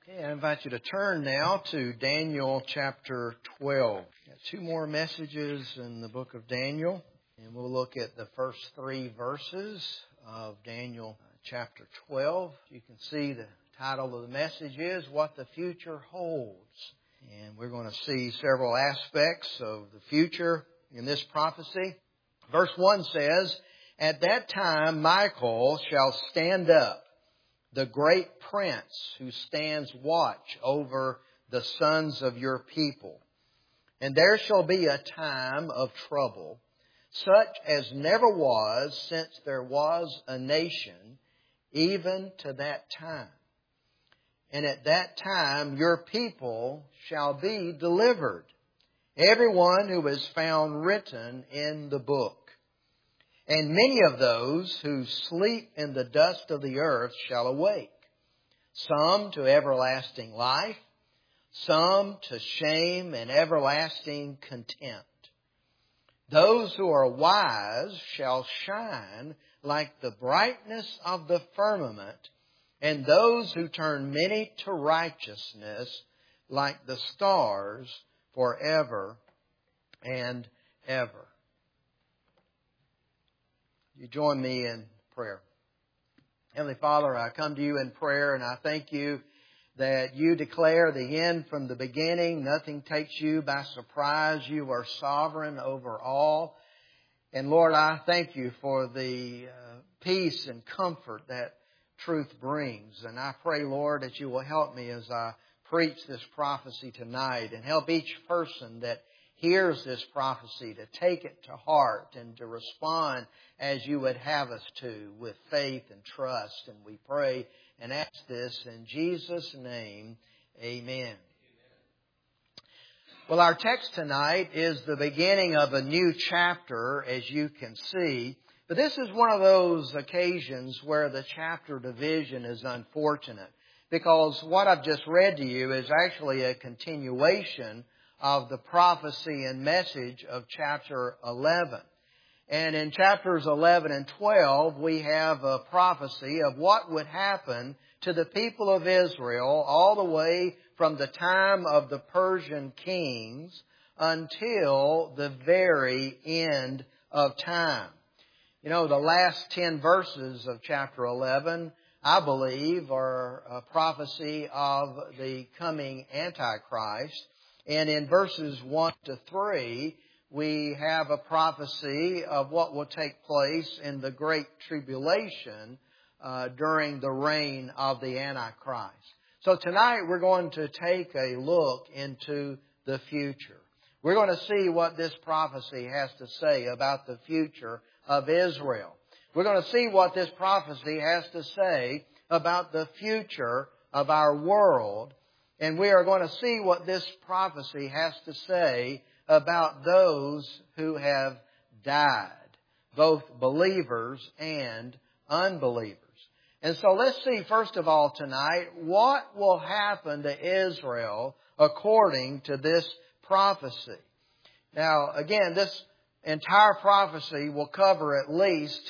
Okay, I invite you to turn now to Daniel chapter 12. Got two more messages in the book of Daniel, and we'll look at the first three verses of Daniel chapter 12. You can see the title of the message is What the Future Holds. And we're going to see several aspects of the future in this prophecy. Verse 1 says, "At that time Michael shall stand up, the great prince who stands watch over the sons of your people. And there shall be a time of trouble, such as never was since there was a nation, even to that time. And at that time your people shall be delivered, everyone who is found written in the book. And many of those who sleep in the dust of the earth shall awake, some to everlasting life, some to shame and everlasting contempt. Those who are wise shall shine like the brightness of the firmament, and those who turn many to righteousness like the stars forever and ever." You join me in prayer. Heavenly Father, I come to you in prayer and I thank you that you declare the end from the beginning. Nothing takes you by surprise. You are sovereign over all. And Lord, I thank you for the peace and comfort that truth brings. And I pray, Lord, that you will help me as I preach this prophecy tonight and help each person that hears this prophecy to take it to heart and to respond as you would have us to with faith and trust. And we pray and ask this in Jesus' name. Amen. Well, our text tonight is the beginning of a new chapter, as you can see. But this is one of those occasions where the chapter division is unfortunate, because what I've just read to you is actually a continuation of the prophecy and message of chapter 11. And in chapters 11 and 12, we have a prophecy of what would happen to the people of Israel all the way from the time of the Persian kings until the very end of time. You know, the last 10 verses of chapter 11, I believe, are a prophecy of the coming Antichrist. And in verses 1 to 3, we have a prophecy of what will take place in the Great Tribulation during the reign of the Antichrist. So tonight we're going to take a look into the future. We're going to see what this prophecy has to say about the future of Israel. We're going to see what this prophecy has to say about the future of our world. And we are going to see what this prophecy has to say about those who have died, both believers and unbelievers. And so let's see, first of all, tonight, what will happen to Israel according to this prophecy. Now, again, this entire prophecy will cover at least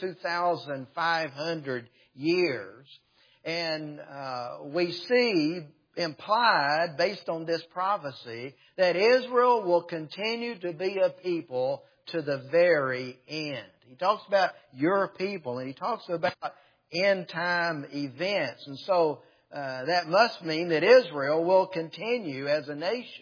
2,500 years. And we see implied, based on this prophecy, that Israel will continue to be a people to the very end. He talks about your people, and he talks about end-time events. And so that must mean that Israel will continue as a nation.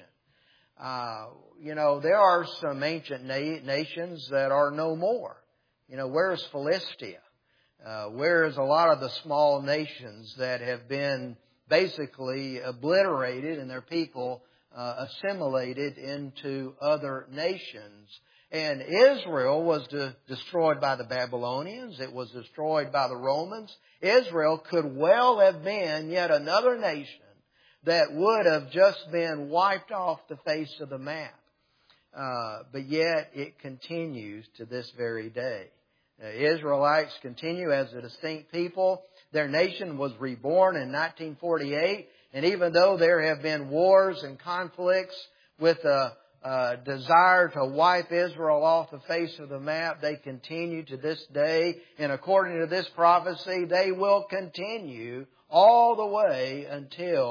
There are some ancient nations that are no more. Where's Philistia? Where's a lot of the small nations that have been basically obliterated and their people assimilated into other nations? And Israel was destroyed by the Babylonians. It was destroyed by the Romans. Israel could well have been yet another nation that would have just been wiped off the face of the map. But yet it continues to this very day. Israelites continue as a distinct people. Their nation was reborn in 1948, and even though there have been wars and conflicts with a desire to wipe Israel off the face of the map, they continue to this day. And according to this prophecy, they will continue all the way until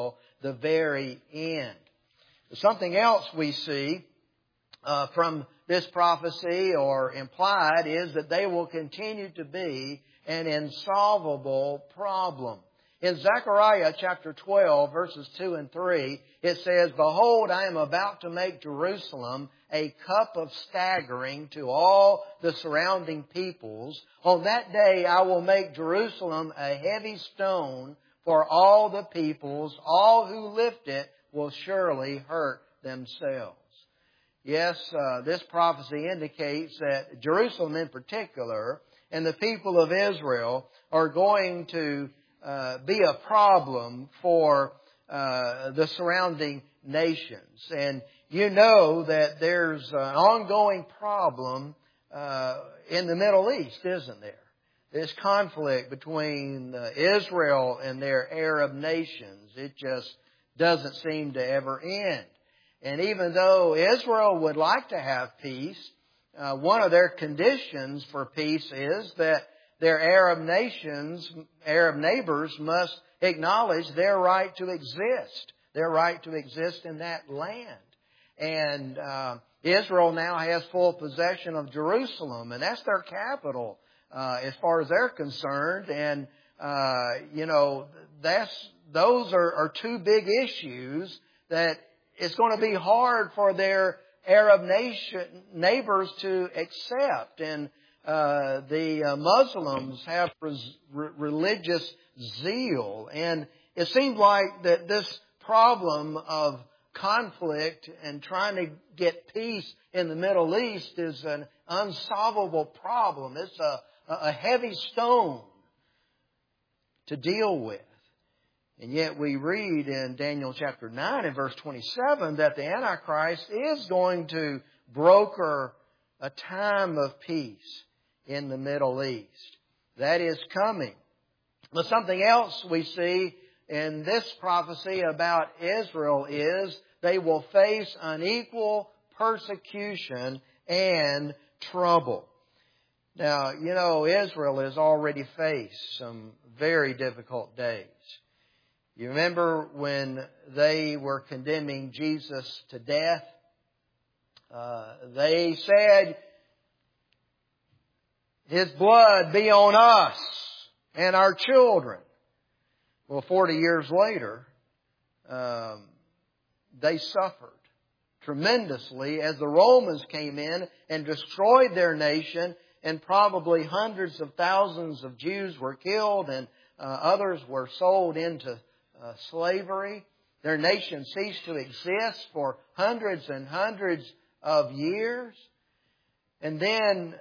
the very end. Something else we see from this prophecy or implied is that they will continue to be an insolvable problem. In Zechariah chapter 12, verses 2 and 3, it says, "Behold, I am about to make Jerusalem a cup of staggering to all the surrounding peoples. On that day I will make Jerusalem a heavy stone for all the peoples. All who lift it will surely hurt themselves." Yes, this prophecy indicates that Jerusalem in particular and the people of Israel are going to be a problem for the surrounding nations. And you know that there's an ongoing problem in the Middle East, isn't there? This conflict between Israel and their Arab nations, it just doesn't seem to ever end. And even though Israel would like to have peace, one of their conditions for peace is that their Arab neighbors must acknowledge their right to exist in that land. And Israel now has full possession of Jerusalem, and that's their capital as far as they're concerned. And those are two big issues that it's going to be hard for their Arab neighbors to accept. And the Muslims have religious zeal. And it seems like that this problem of conflict and trying to get peace in the Middle East is an unsolvable problem. It's a heavy stone to deal with. And yet we read in Daniel chapter 9 and verse 27 that the Antichrist is going to broker a time of peace in the Middle East. That is coming. But something else we see in this prophecy about Israel is they will face unequal persecution and trouble. Now, Israel has already faced some very difficult days. You remember when they were condemning Jesus to death? They said, "His blood be on us and our children." Well, 40 years later, they suffered tremendously as the Romans came in and destroyed their nation, and probably hundreds of thousands of Jews were killed and others were sold into slavery. Their nation ceased to exist for hundreds and hundreds of years. And then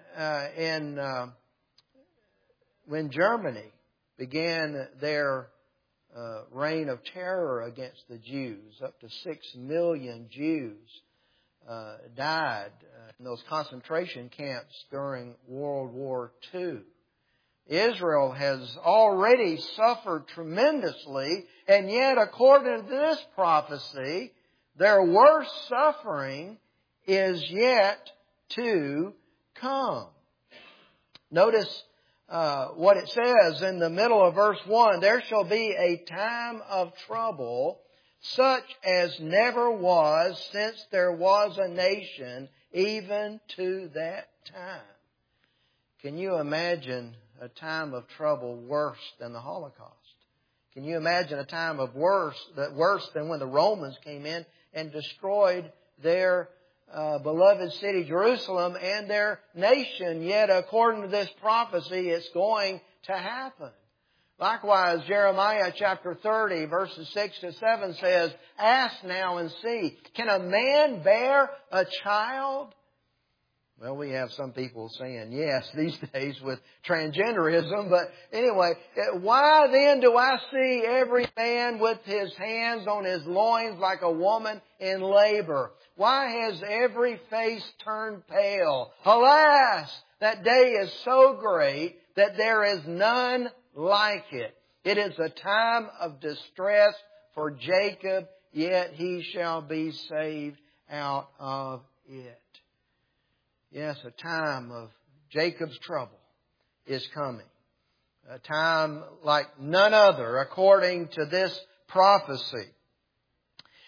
when Germany began their reign of terror against the Jews, up to 6 million Jews died in those concentration camps during World War II. Israel has already suffered tremendously, and yet according to this prophecy, their worst suffering is yet to come. Notice what it says in the middle of verse 1, "There shall be a time of trouble, such as never was since there was a nation, even to that time." Can you imagine a time of trouble worse than the Holocaust? Can you imagine a time of worse than when the Romans came in and destroyed their beloved city Jerusalem and their nation? Yet according to this prophecy, it's going to happen. Likewise, Jeremiah chapter 30 verses 6 to 7 says, "Ask now and see, can a man bear a child?" Well, we have some people saying yes these days with transgenderism. But anyway, "Why then do I see every man with his hands on his loins like a woman in labor? Why has every face turned pale? Alas, that day is so great that there is none like it. It is a time of distress for Jacob, yet he shall be saved out of it." Yes, a time of Jacob's trouble is coming. A time like none other according to this prophecy.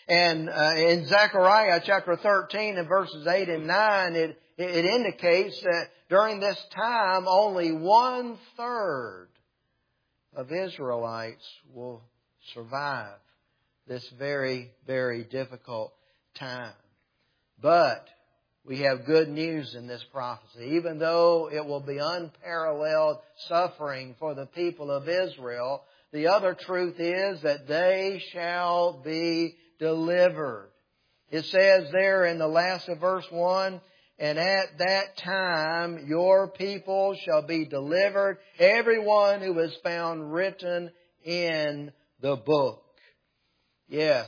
And in Zechariah chapter 13 and verses 8 and 9, it indicates that during this time only 1/3 of Israelites will survive this very, very difficult time. But we have good news in this prophecy. Even though it will be unparalleled suffering for the people of Israel, the other truth is that they shall be delivered. It says there in the last of verse 1, "And at that time your people shall be delivered, everyone who is found written in the book." Yes.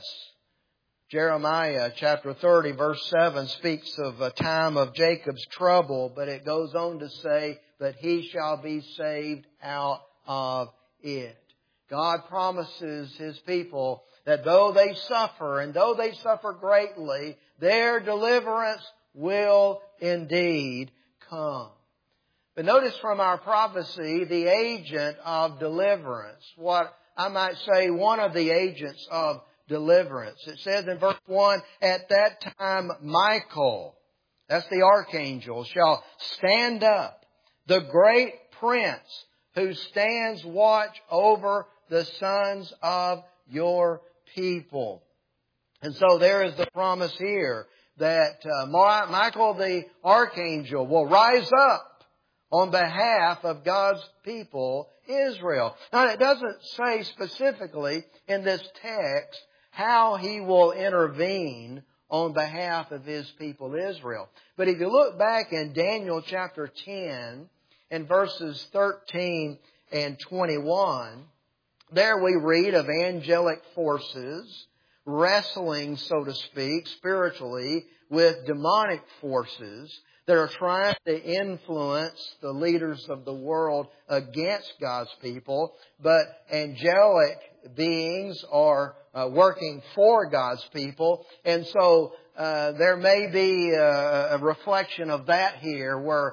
Jeremiah chapter 30 verse 7 speaks of a time of Jacob's trouble, but it goes on to say, "But he shall be saved out of it." God promises His people that though they suffer, and though they suffer greatly, their deliverance will indeed come. But notice from our prophecy, the agent of deliverance. What I might say, one of the agents of deliverance. It says in verse 1, "At that time Michael," that's the archangel, "shall stand up, the great prince who stands watch over the sons of your people." And so there is the promise here that Michael the archangel will rise up on behalf of God's people, Israel. Now it doesn't say specifically in this text how He will intervene on behalf of His people Israel. But if you look back in Daniel chapter 10 and verses 13 and 21, there we read of angelic forces wrestling, so to speak, spiritually with demonic forces that are trying to influence the leaders of the world against God's people. But angelic beings are working for God's people. And so there may be a reflection of that here, where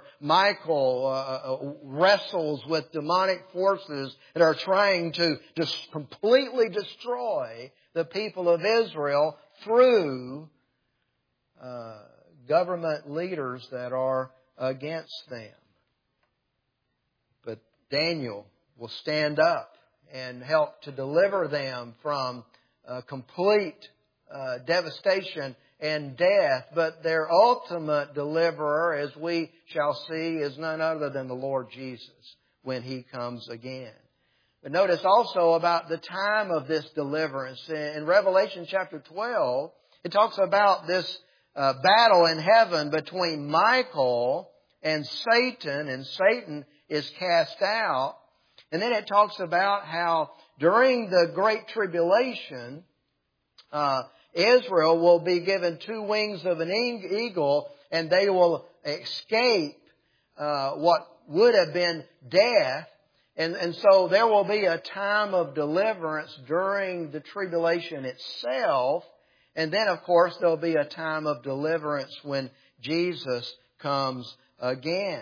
Michael wrestles with demonic forces that are trying to just completely destroy the people of Israel through government leaders that are against them. But Daniel will stand up and help to deliver them from complete devastation and death. But their ultimate deliverer, as we shall see, is none other than the Lord Jesus when He comes again. But notice also about the time of this deliverance. In Revelation chapter 12, it talks about this battle in heaven between Michael and Satan is cast out. And then it talks about how during the Great Tribulation, Israel will be given 2 wings of an eagle, and they will escape what would have been death. And so there will be a time of deliverance during the tribulation itself. And then, of course, there'll be a time of deliverance when Jesus comes again.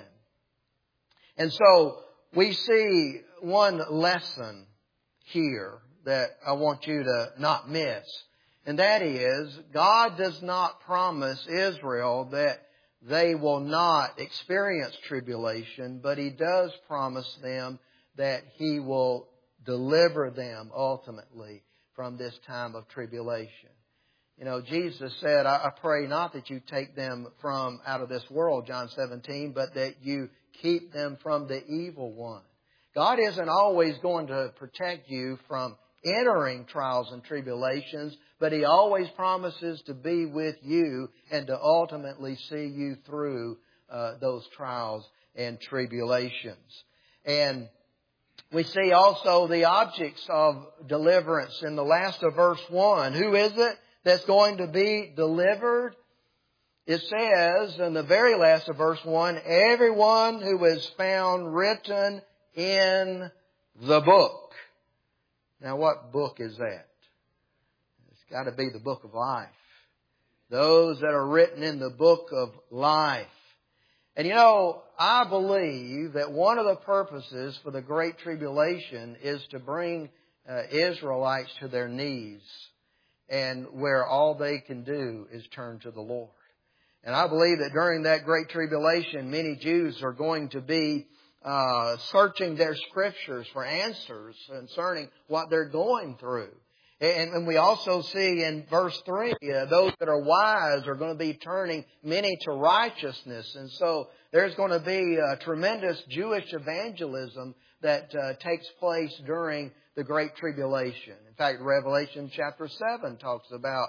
And so we see one lesson here that I want you to not miss. And that is, God does not promise Israel that they will not experience tribulation, but He does promise them that He will deliver them ultimately from this time of tribulation. You know, Jesus said, I pray not that you take them from out of this world, John 17, but that you keep them from the evil one. God isn't always going to protect you from entering trials and tribulations, but He always promises to be with you and to ultimately see you through those trials and tribulations. And we see also the objects of deliverance in the last of verse 1. Who is it that's going to be delivered? It says in the very last of verse 1, everyone who is found written in the book. Now what book is that? It's got to be the book of life. Those that are written in the book of life. And you know, I believe that one of the purposes for the Great Tribulation is to bring Israelites to their knees and where all they can do is turn to the Lord. And I believe that during that great tribulation, many Jews are going to be searching their scriptures for answers concerning what they're going through. And we also see in verse 3, those that are wise are going to be turning many to righteousness. And so there's going to be a tremendous Jewish evangelism that takes place during the Great Tribulation. In fact, Revelation chapter 7 talks about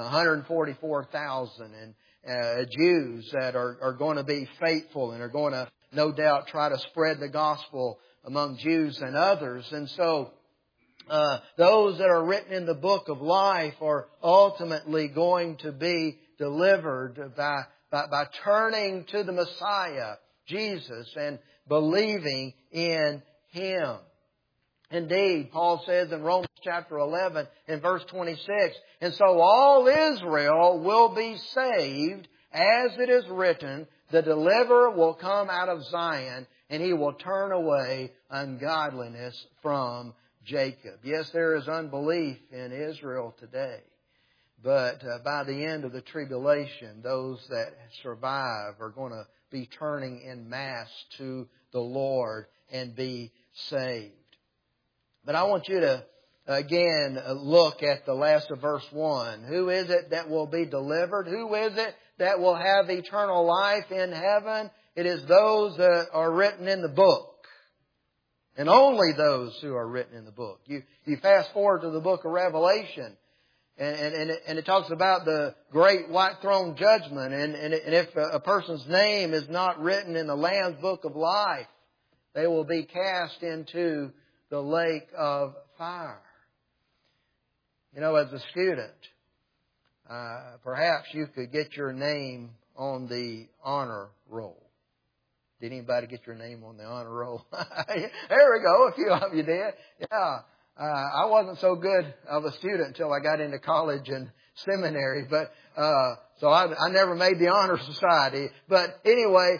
144,000 Jews that are going to be faithful and are going to, no doubt, try to spread the gospel among Jews and others. And so those that are written in the book of life are ultimately going to be delivered by turning to the Messiah, Jesus, and believing in Him. Indeed, Paul says in Romans chapter 11 in verse 26, and so all Israel will be saved, as it is written, the deliverer will come out of Zion, and He will turn away ungodliness from Jacob. Yes, there is unbelief in Israel today. But by the end of the tribulation, those that survive are going to be turning en masse to the Lord and be saved. But I want you to, again, look at the last of verse 1. Who is it that will be delivered? Who is it that will have eternal life in heaven? It is those that are written in the book. And only those who are written in the book. You fast forward to the book of Revelation, and it talks about the great white throne judgment. And if a person's name is not written in the Lamb's book of life, they will be cast into the lake of fire. You know, as a student, perhaps you could get your name on the honor roll. Did anybody get your name on the honor roll? There we go. A few of you did. Yeah. I wasn't so good of a student until I got into college and seminary, but so I never made the honor society. But anyway,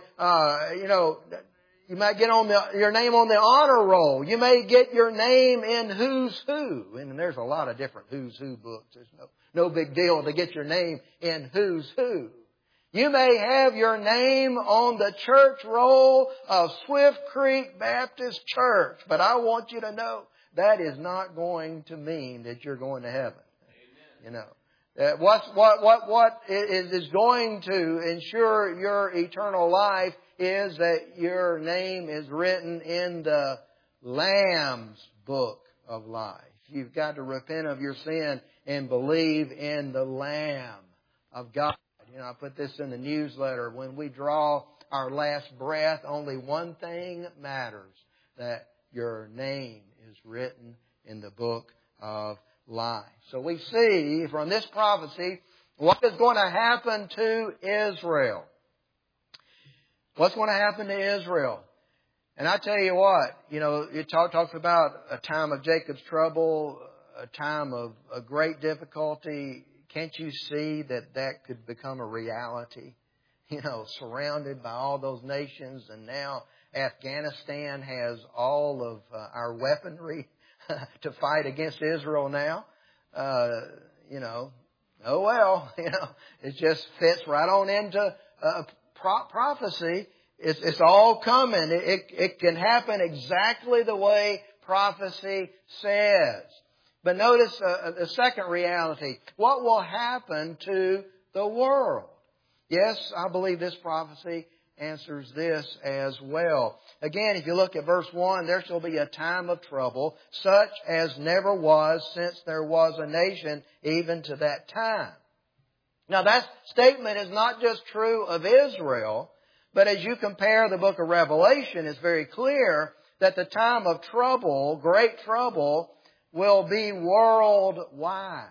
you might get your name on the honor roll. You may get your name in Who's Who, and there's a lot of different Who's Who books. There's no big deal to get your name in Who's Who. You may have your name on the church roll of Swift Creek Baptist Church, but I want you to know that is not going to mean that you're going to heaven. Amen. You know, what is going to ensure your eternal life is that your name is written in the Lamb's book of life. You've got to repent of your sin and believe in the Lamb of God. You know, I put this in the newsletter. When we draw our last breath, only one thing matters, that your name is written in the book of life. So we see from this prophecy what is going to happen to Israel. What's going to happen to Israel? And I tell you what, you know, it talks about a time of Jacob's trouble, a time of a great difficulty. Can't you see that could become a reality? You know, surrounded by all those nations, and now Afghanistan has all of our weaponry to fight against Israel now. You know, oh well, you know, it just fits right on into prophecy. It's all coming. It can happen exactly the way prophecy says. But notice the second reality. What will happen to the world? Yes, I believe this prophecy answers this as well. Again, if you look at verse 1, there shall be a time of trouble, such as never was since there was a nation, even to that time. Now that statement is not just true of Israel, but as you compare the book of Revelation, it's very clear that the time of trouble, great trouble, will be worldwide.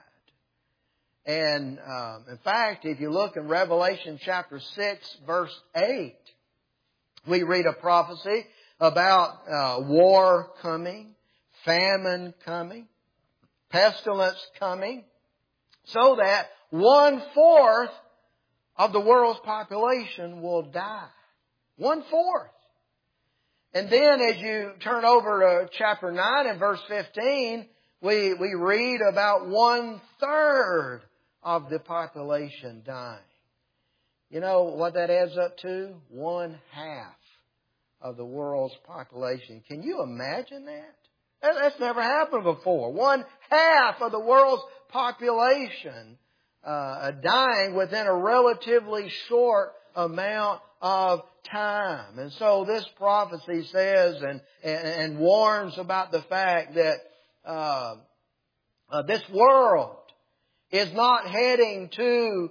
And in fact, if you look in Revelation chapter 6, verse 8, we read a prophecy about war coming, famine coming, pestilence coming, so that 1/4 of the world's population will die. 1/4. And then as you turn over to chapter 9 and verse 15, We read about 1/3 of the population dying. You know what that adds up to? 1/2 of the world's population. Can you imagine that? That's never happened before. 1/2 of the world's population dying within a relatively short amount of time. And so this prophecy says and warns about the fact that this world is not heading to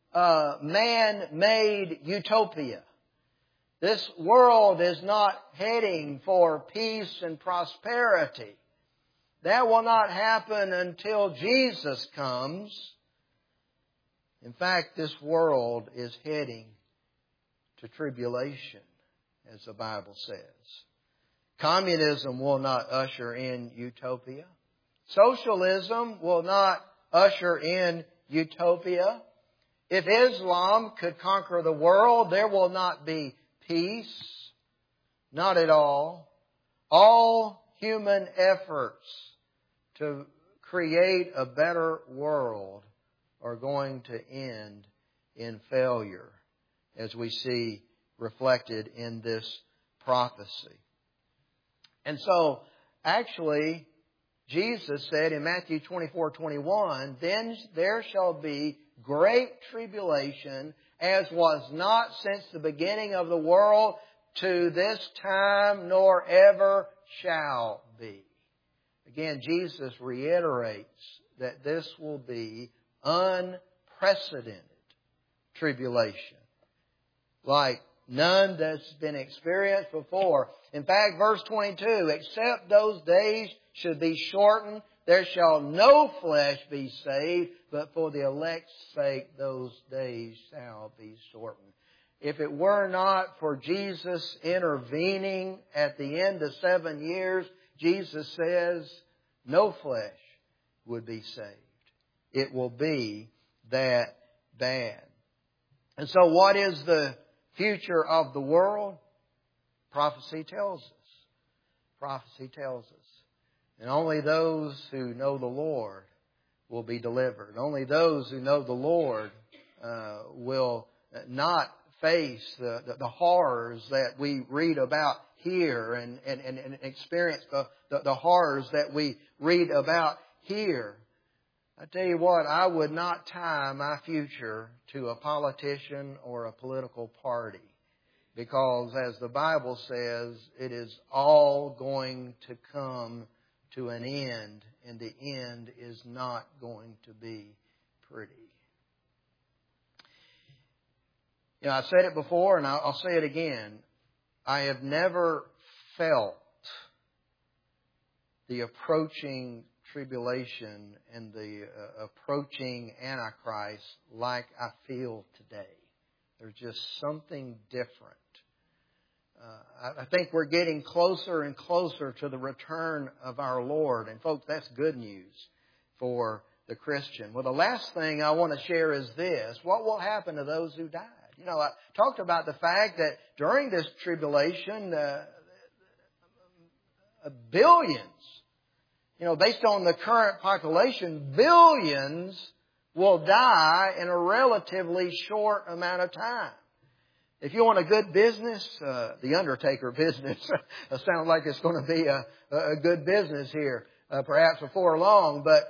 man-made utopia. This world is not heading for peace and prosperity. That will not happen until Jesus comes. In fact, this world is heading to tribulation, as the Bible says. Communism will not usher in utopia. Socialism will not usher in utopia. If Islam could conquer the world, there will not be peace. Not at all. All human efforts to create a better world are going to end in failure, as we see reflected in this prophecy. And so, actually, Jesus said in Matthew 24:21, "Then there shall be great tribulation, as was not since the beginning of the world to this time, nor ever shall be." Again, Jesus reiterates that this will be unprecedented tribulation, like none that's been experienced before. In fact, verse 22, "Except those days should be shortened, there shall no flesh be saved, but for the elect's sake those days shall be shortened." If it were not for Jesus intervening at the end of 7 years, Jesus says no flesh would be saved. It will be that bad. And so what is the future of the world? Prophecy tells us. Prophecy tells us. And only those who know the Lord will be delivered. Only those who know the Lord will not face the horrors that we read about here and experience the horrors that we read about here. I tell you what, I would not tie my future to a politician or a political party, because as the Bible says, it is all going to come to an end, and the end is not going to be pretty. You know, I've said it before and I'll say it again. I have never felt the approaching tribulation and the approaching Antichrist like I feel today. There's just something different. I think we're getting closer and closer to the return of our Lord. And folks, that's good news for the Christian. Well, the last thing I want to share is this. What will happen to those who died? You know, I talked about the fact that during this tribulation, billions, based on the current population, billions will die in a relatively short amount of time. If you want a good business, the undertaker business sounds like it's going to be a good business here, perhaps before long. But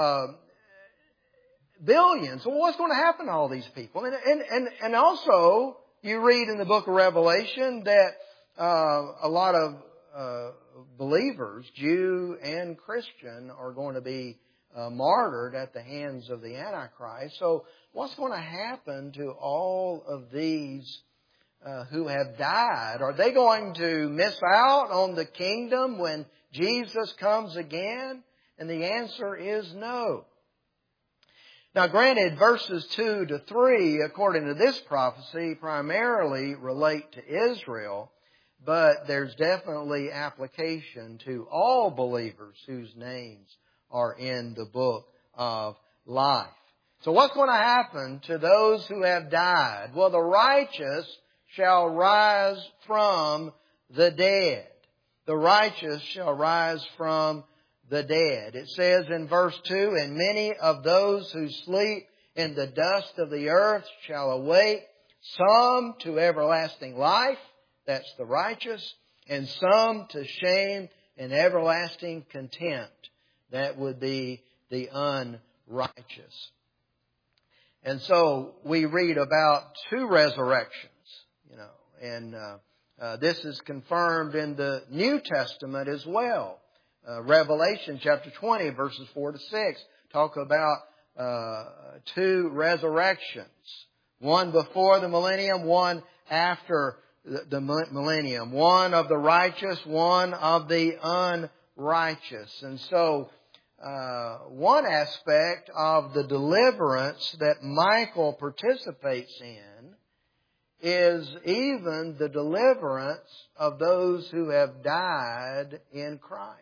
billions. Well, what's going to happen to all these people? And also, you read in the book of Revelation that a lot of believers, Jew and Christian, are going to be martyred at the hands of the Antichrist. So what's going to happen to all of these who have died? Are they going to miss out on the kingdom when Jesus comes again? And the answer is no. Now granted, verses 2 to 3, according to this prophecy, primarily relate to Israel, but there's definitely application to all believers whose names are in the book of life. So what's going to happen to those who have died? Well, the righteous shall rise from the dead. The righteous shall rise from the dead. It says in verse 2, and many of those who sleep in the dust of the earth shall awake, some to everlasting life, that's the righteous, and some to shame and everlasting contempt, that would be the unrighteous. And so we read about two resurrections, and this is confirmed in the New Testament as well. Revelation chapter 20 verses 4 to 6 talk about two resurrections. One before the millennium, one after the millennium. One of the righteous, one of the unrighteous. And so, one aspect of the deliverance that Michael participates in is even the deliverance of those who have died in Christ.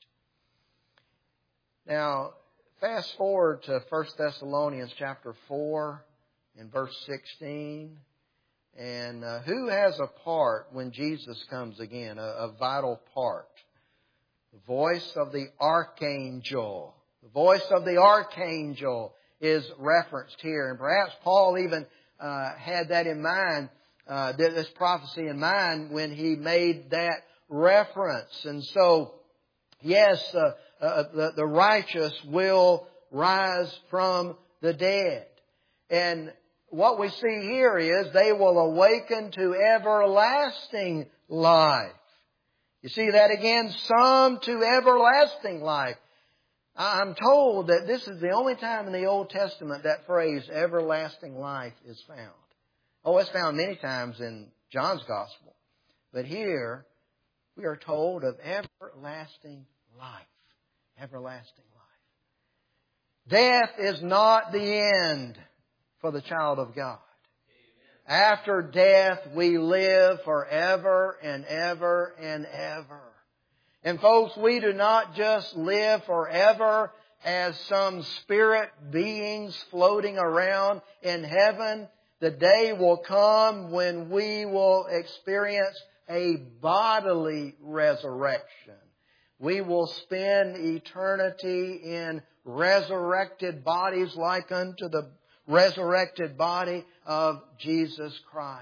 Now, fast forward to 1 Thessalonians chapter 4 and verse 16. And who has a part when Jesus comes again? A vital part. The voice of the archangel. The voice of the archangel is referenced here. And perhaps Paul even had that in mind, this prophecy in mind when he made that reference. And so, yes, the righteous will rise from the dead. And what we see here is they will awaken to everlasting life. You see that again? Some to everlasting life. I'm told that this is the only time in the Old Testament that phrase, everlasting life, is found. Oh, it's found many times in John's Gospel. But here, we are told of everlasting life. Everlasting life. Death is not the end for the child of God. Amen. After death, we live forever and ever and ever. And folks, we do not just live forever as some spirit beings floating around in heaven. The day will come when we will experience a bodily resurrection. We will spend eternity in resurrected bodies like unto the resurrected body of Jesus Christ.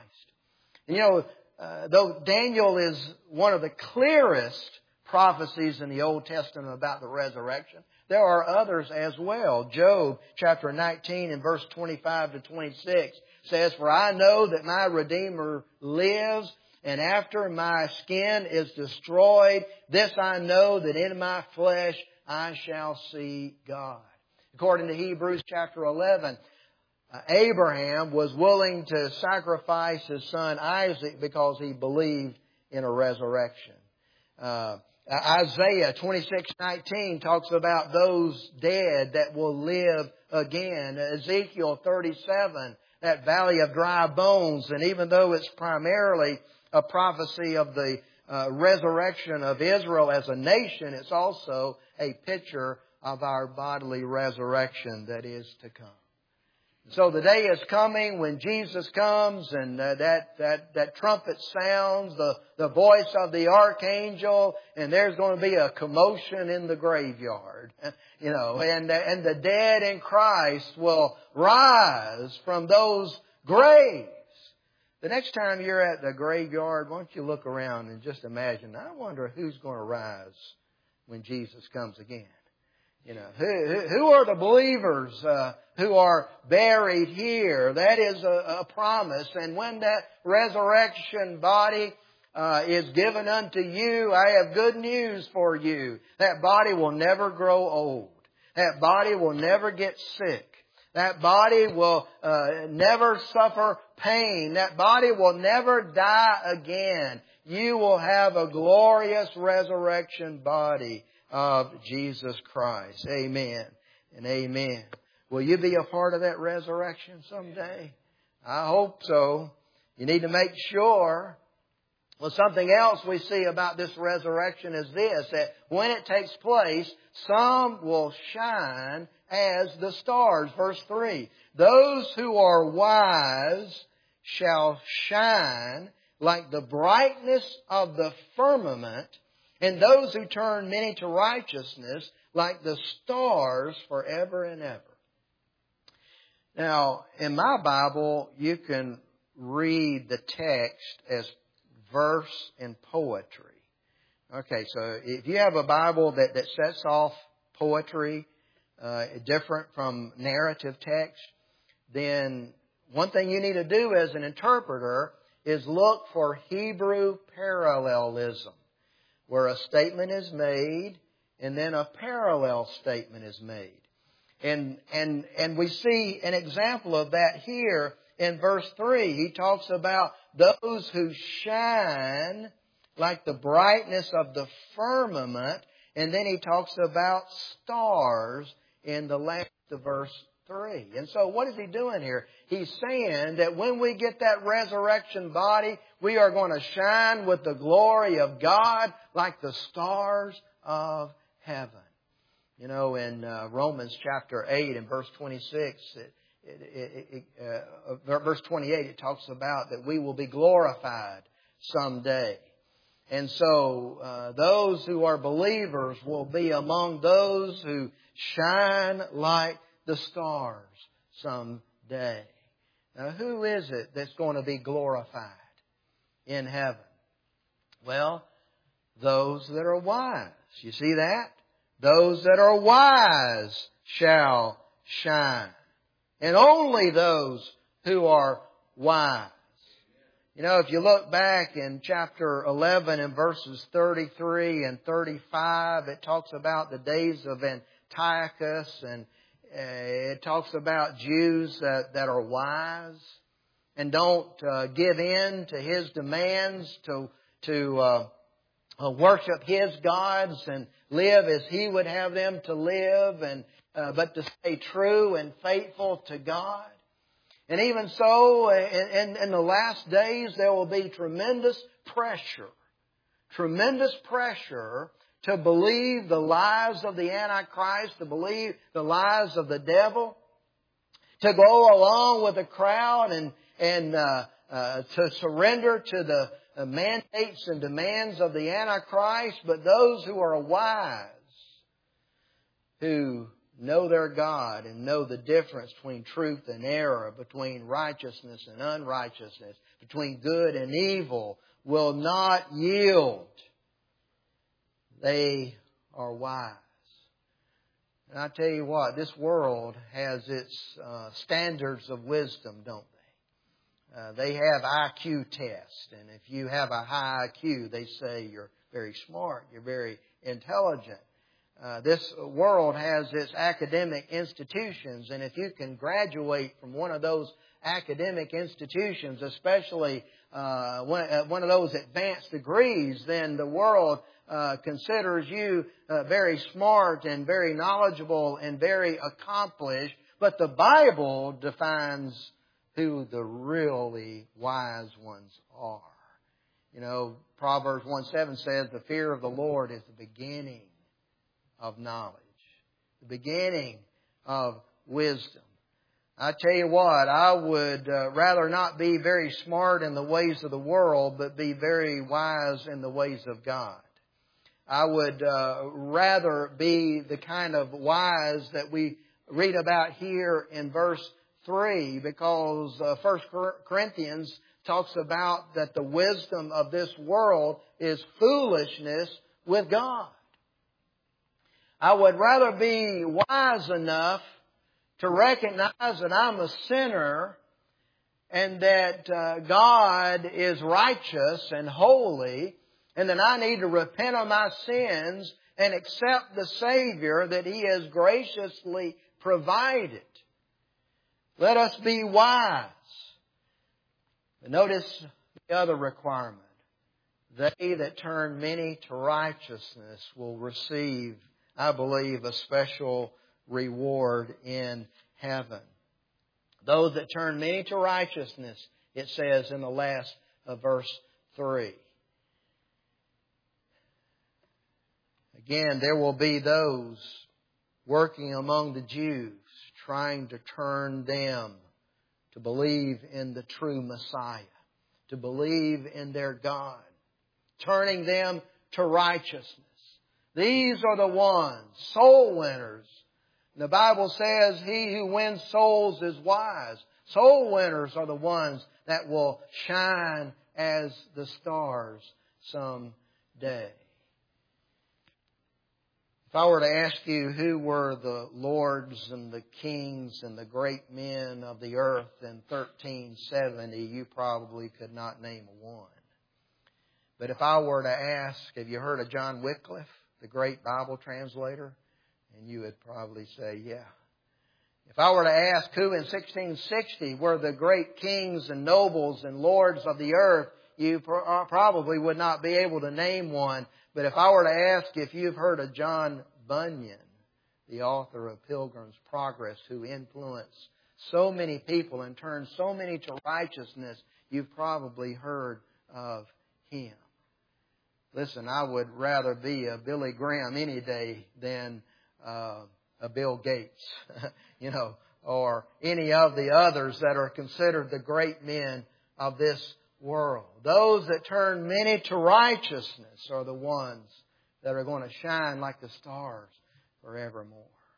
Though Daniel is one of the clearest prophecies in the Old Testament about the resurrection, there are others as well. Job chapter 19 and verse 25 to 26 says, for I know that my Redeemer lives, and after my skin is destroyed, this I know, that in my flesh I shall see God. According to Hebrews chapter 11, Abraham was willing to sacrifice his son Isaac because he believed in a resurrection. Isaiah 26:19 talks about those dead that will live again. Ezekiel 37, that valley of dry bones. And even though it's primarily a prophecy of the resurrection of Israel as a nation, it's also a picture of our bodily resurrection that is to come. So the day is coming when Jesus comes and that trumpet sounds, the voice of the archangel, and there's going to be a commotion in the graveyard. And the dead in Christ will rise from those graves. The next time you're at the graveyard, why don't you look around and just imagine, I wonder who's going to rise when Jesus comes again. Who are the believers who are buried here? That is a promise. And when that resurrection body is given unto you, I have good news for you. That body will never grow old. That body will never get sick. That body will never suffer pain. That body will never die again. You will have a glorious resurrection body of Jesus Christ. Amen and amen. Will you be a part of that resurrection someday? I hope so. You need to make sure. Well, something else we see about this resurrection is this, that when it takes place, some will shine as the stars. Verse 3, those who are wise shall shine like the brightness of the firmament, and those who turn many to righteousness like the stars forever and ever. Now, in my Bible, you can read the text as verse and poetry. Okay, so if you have a Bible that sets off poetry, different from narrative text, then one thing you need to do as an interpreter is look for Hebrew parallelism, where a statement is made and then a parallel statement is made. And we see an example of that here in verse 3. He talks about those who shine like the brightness of the firmament. And then he talks about stars in the last of verse 3. And so what is he doing here? He's saying that when we get that resurrection body, we are going to shine with the glory of God like the stars of heaven. You know, in Romans chapter 8 and verse 26, verse 28, it talks about that we will be glorified someday. And so those who are believers will be among those who shine like the stars someday. Now, who is it that's going to be glorified in heaven? Well, those that are wise. You see that? Those that are wise shall shine. And only those who are wise. You know, if you look back in chapter 11 and verses 33 and 35, it talks about the days of Antiochus, and it talks about Jews that are wise and don't give in to his demands to worship his gods and live as he would have them to live, but to stay true and faithful to God. And even so, in the last days, there will be tremendous pressure to believe the lies of the Antichrist, to believe the lies of the devil, to go along with the crowd and to surrender to the mandates and demands of the Antichrist. But those who are wise, who know their God and know the difference between truth and error, between righteousness and unrighteousness, between good and evil, will not yield. They are wise. And I tell you what, this world has its standards of wisdom, don't they? They have IQ tests, and if you have a high IQ, they say you're very smart, you're very intelligent. This world has its academic institutions, and if you can graduate from one of those academic institutions, especially one of those advanced degrees, then the world considers you very smart and very knowledgeable and very accomplished. But the Bible defines who the really wise ones are. You know, Proverbs 1:7 says, the fear of the Lord is the beginning of knowledge, the beginning of wisdom. I tell you what, I would rather not be very smart in the ways of the world, but be very wise in the ways of God. I would rather be the kind of wise that we read about here in verse 3, because 1 Corinthians talks about that the wisdom of this world is foolishness with God. I would rather be wise enough to recognize that I'm a sinner and that God is righteous and holy, and that I need to repent of my sins and accept the Savior that He has graciously provided. Let us be wise. But notice the other requirement. They that turn many to righteousness will receive, I believe, a special reward in heaven. Those that turn many to righteousness, it says in the last of verse 3. Again, there will be those working among the Jews trying to turn them to believe in the true Messiah, to believe in their God, turning them to righteousness. These are the ones, soul winners. The Bible says he who wins souls is wise. Soul winners are the ones that will shine as the stars someday. If I were to ask you who were the lords and the kings and the great men of the earth in 1370, you probably could not name one. But if I were to ask, have you heard of John Wycliffe, the great Bible translator? And you would probably say, yeah. If I were to ask who in 1660 were the great kings and nobles and lords of the earth, you probably would not be able to name one. But if I were to ask if you've heard of John Bunyan, the author of Pilgrim's Progress, who influenced so many people and turned so many to righteousness, you've probably heard of him. Listen, I would rather be a Billy Graham any day than a Bill Gates, or any of the others that are considered the great men of this world. Those that turn many to righteousness are the ones that are going to shine like the stars forevermore.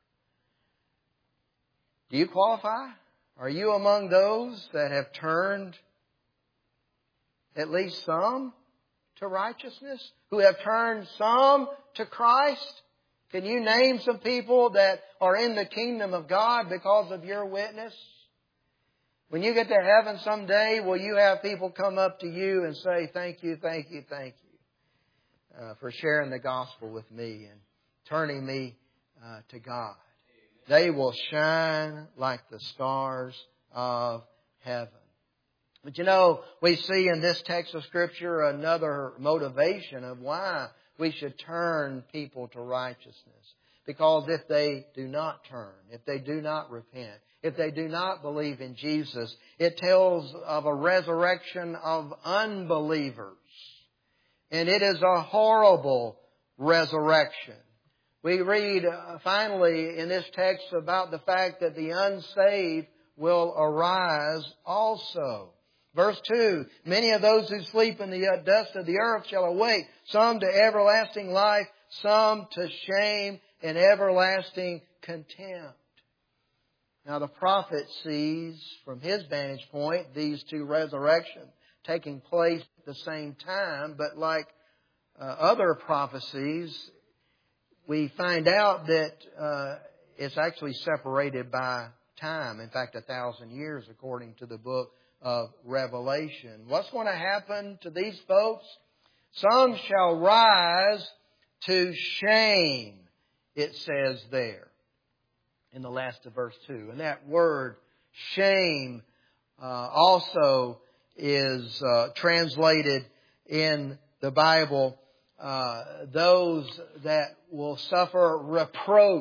Do you qualify? Are you among those that have turned at least some to righteousness? Who have turned some to Christ? Can you name some people that are in the kingdom of God because of your witness? When you get to heaven someday, will you have people come up to you and say, thank you, thank you, thank you for sharing the gospel with me and turning me to God? They will shine like the stars of heaven. But we see in this text of Scripture another motivation of why we should turn people to righteousness. Because if they do not turn, if they do not repent, if they do not believe in Jesus, it tells of a resurrection of unbelievers. And it is a horrible resurrection. We read finally in this text about the fact that the unsaved will arise also. Verse 2, many of those who sleep in the dust of the earth shall awake, some to everlasting life, some to shame and everlasting contempt. Now the prophet sees from his vantage point these two resurrections taking place at the same time, but like other prophecies, we find out that it's actually separated by time. In fact, 1,000 years according to the book of Revelation. What's going to happen to these folks? Some shall rise to shame, it says there in the last of verse 2. And that word shame also is translated in the Bible, those that will suffer reproach.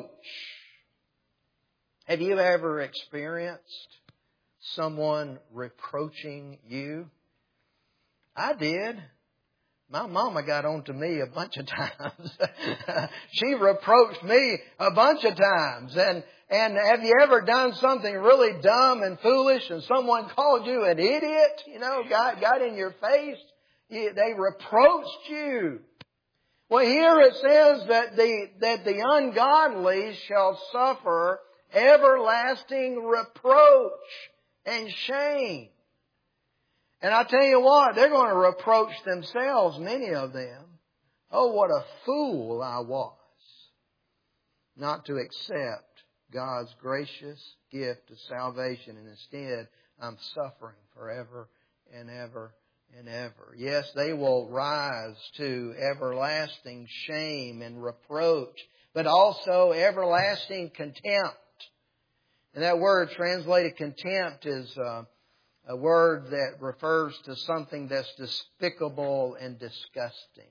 Have you ever experienced someone reproaching you? I did. My mama got on to me a bunch of times. She reproached me a bunch of times. And have you ever done something really dumb and foolish and someone called you an idiot? Got in your face? They reproached you. Well, here it says that the ungodly shall suffer everlasting reproach and shame. And I tell you what, they're going to reproach themselves, many of them. Oh, what a fool I was not to accept God's gracious gift of salvation, and instead I'm suffering forever and ever and ever. Yes, they will rise to everlasting shame and reproach, but also everlasting contempt. And that word translated contempt is a word that refers to something that's despicable and disgusting.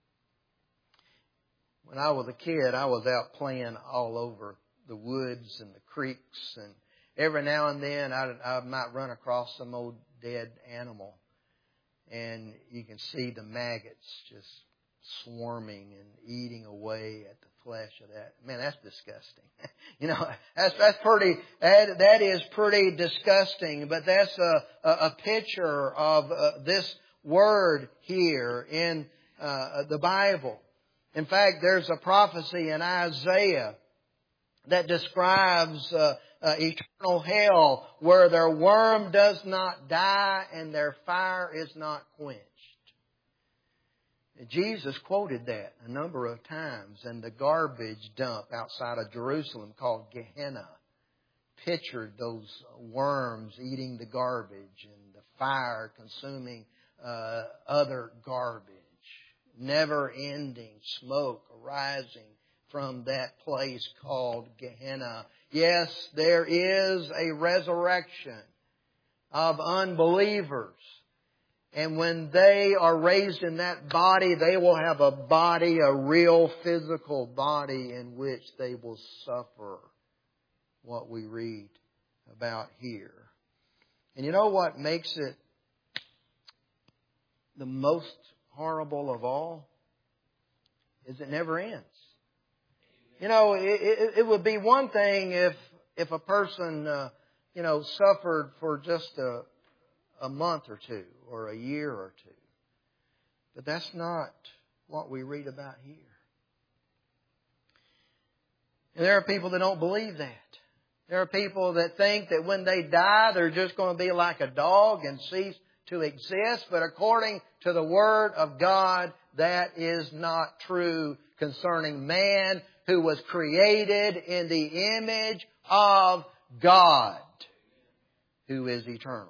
When I was a kid, I was out playing all over the woods and the creeks, and every now and then I might run across some old dead animal, and you can see the maggots just swarming and eating away at the flesh of that. Man, that's disgusting. That is pretty disgusting. But that's a picture of this word here in the Bible. In fact, there's a prophecy in Isaiah that describes eternal hell where their worm does not die and their fire is not quenched. Jesus quoted that a number of times, and the garbage dump outside of Jerusalem called Gehenna pictured those worms eating the garbage and the fire consuming other garbage. Never-ending smoke arising from that place called Gehenna. Yes, there is a resurrection of unbelievers. And when they are raised in that body, they will have a body, a real physical body in which they will suffer what we read about here. And you know what makes it the most horrible of all? Is it never ends. You know, it would be one thing if a person, suffered for just a month or two or a year or two. But that's not what we read about here. And there are people that don't believe that. There are people that think that when they die, they're just going to be like a dog and cease to exist. But according to the Word of God, that is not true concerning man who was created in the image of God, who is eternal.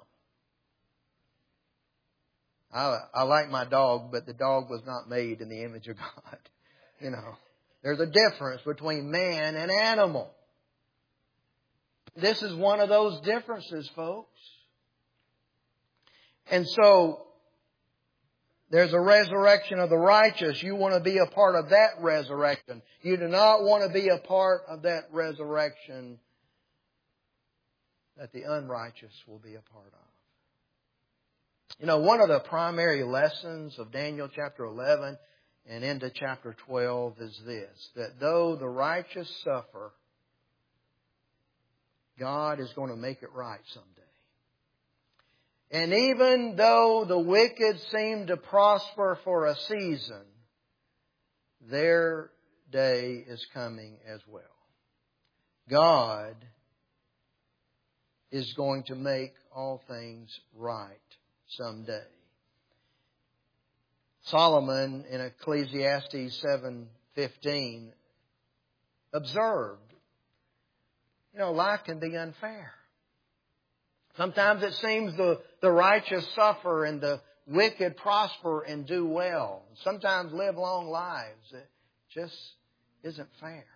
I like my dog, but the dog was not made in the image of God. You know, there's a difference between man and animal. This is one of those differences, folks. And so, there's a resurrection of the righteous. You want to be a part of that resurrection. You do not want to be a part of that resurrection that the unrighteous will be a part of. You know, one of the primary lessons of Daniel chapter 11 and into chapter 12 is this, that though the righteous suffer, God is going to make it right someday. And even though the wicked seem to prosper for a season, their day is coming as well. God is going to make all things right someday. Solomon in Ecclesiastes 7:15 observed, life can be unfair. Sometimes it seems the righteous suffer and the wicked prosper and do well. Sometimes live long lives. It just isn't fair.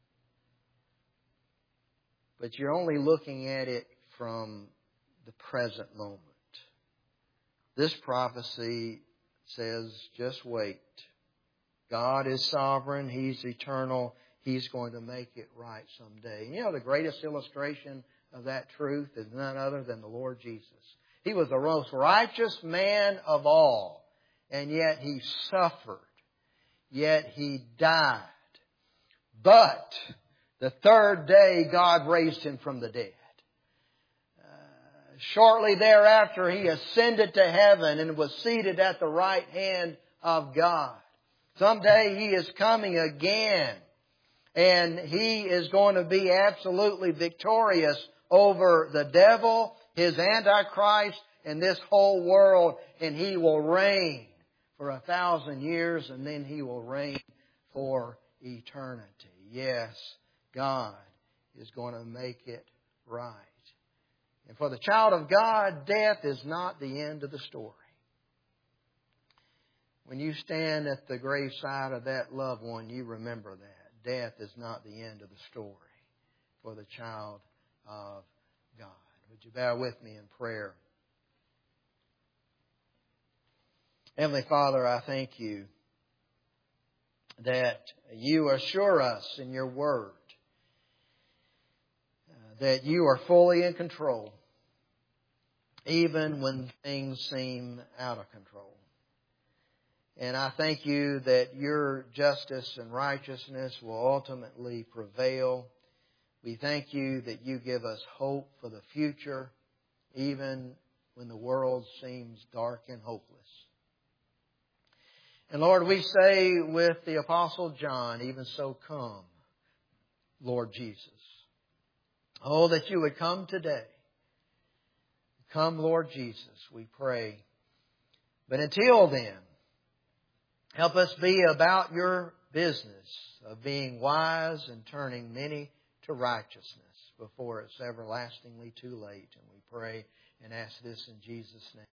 But you're only looking at it from the present moment. This prophecy says, just wait. God is sovereign. He's eternal. He's going to make it right someday. The greatest illustration of that truth is none other than the Lord Jesus. He was the most righteous man of all, and yet He suffered. Yet He died. But the third day God raised Him from the dead. Shortly thereafter He ascended to heaven and was seated at the right hand of God. Someday He is coming again, and He is going to be absolutely victorious over the devil, his Antichrist, and this whole world. And He will reign for 1,000 years, and then He will reign for eternity. Yes, God is going to make it right. And for the child of God, death is not the end of the story. When you stand at the graveside of that loved one, you remember that. Death is not the end of the story for the child of God. Would you bow with me in prayer? Heavenly Father, I thank You that You assure us in Your Word that You are fully in control, even when things seem out of control. And I thank You that Your justice and righteousness will ultimately prevail. We thank You that You give us hope for the future, even when the world seems dark and hopeless. And Lord, we say with the Apostle John, even so come, Lord Jesus. Oh, that you would come today. Come, Lord Jesus, we pray. But until then, help us be about your business of being wise and turning many to righteousness before it's everlastingly too late. And we pray and ask this in Jesus' name.